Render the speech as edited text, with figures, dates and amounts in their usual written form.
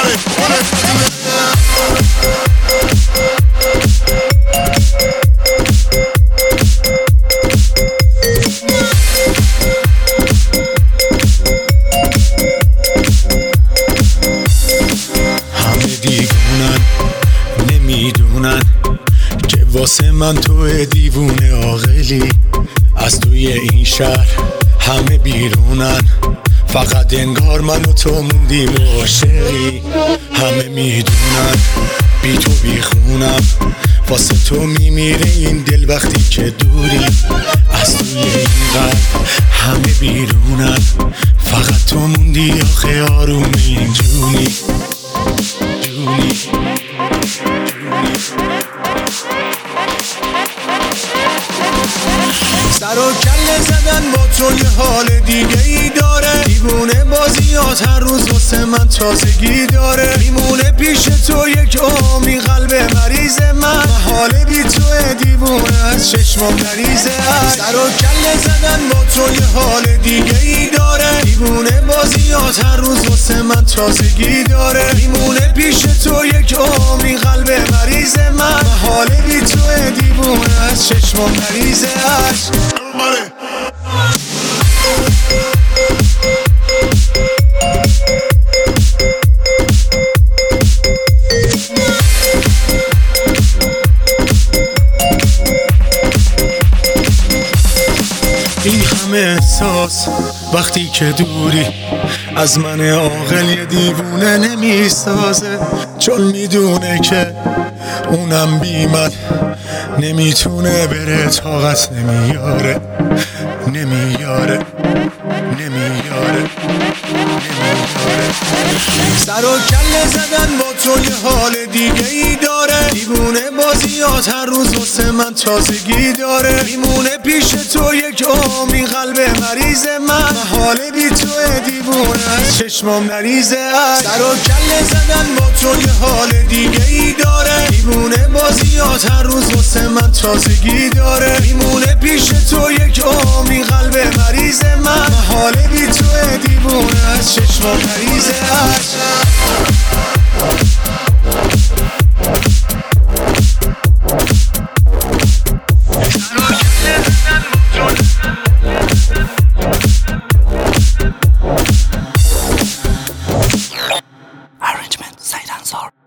دیوونن نمیدونن که واسه من تو دیوونه عاقلی. از توی این شهر همه بیرونن، فقط انگار من و تو موندیم عاشقی. همه میدونن بی تو بیخونم، واسه تو میمیره این دل وقتی که دوری. از توی این قلب همه بیرونن، فقط تو موندی آخه آروم این جونی. سر و کله زدن با تو یه حال دیگه ای داره، دیوونه بازیات هر روز واسه من تازگی داره. میمونه پیش تو یک عمری قلب مریض من، حال بی تو دیوونه از چشمام نریزه. سر و کله زدن با تو یه حال دیگه ای داره، دیوونه بازیات هر روز واسه من تازگی داره. میمونه پیش تو یک عمری قلب مریض من، حال بی تو دیوونه از چشمام نریزه. این همه احساس وقتی که دوری، از من عاقل یه دیوونه نمیسازه. چون میدونه که اونم بی من نمیتونه بره، طاقت نمیاره. سر و کله زدن با تو یه حال دیگه ای داره، دیوونه بازیات هر روز واسه من تازگی داره. میمونه پیش تو یک عمری قلب مریض من، حال بی تو دیوونه از چشمام نریزه. سر و کله زدن با تو یه حال دیگه ای داره، دیوونه بازیات هر روز واسه من تازگی داره. میمونه پیش تو یک عمری قلب مریض من، حال بی تو دیوونه از چشمام نریزه. Arrangement Said Ansar.